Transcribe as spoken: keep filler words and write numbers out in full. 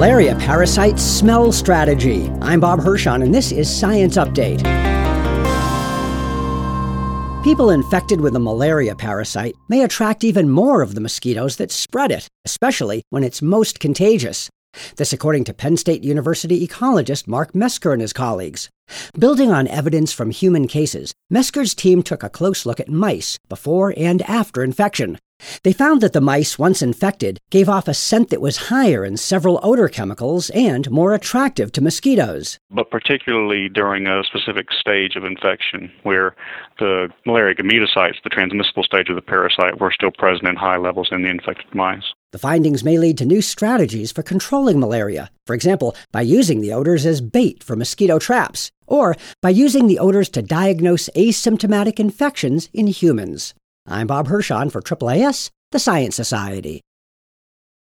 Malaria parasite smell strategy. I'm Bob Hirschon, and this is Science Update. People infected with a malaria parasite may attract even more of the mosquitoes that spread it, especially when it's most contagious. This according to Penn State University ecologist Mark Mesker and his colleagues. Building on evidence from human cases, Mesker's team took a close look at mice before and after infection. They found that the mice, once infected, gave off a scent that was higher in several odor chemicals and more attractive to mosquitoes. But particularly during a specific stage of infection where the malaria gametocytes, the transmissible stage of the parasite, were still present in high levels in the infected mice. The findings may lead to new strategies for controlling malaria, for example, by using the odors as bait for mosquito traps, or by using the odors to diagnose asymptomatic infections in humans. I'm Bob Hirschon for A A A S, the Science Society.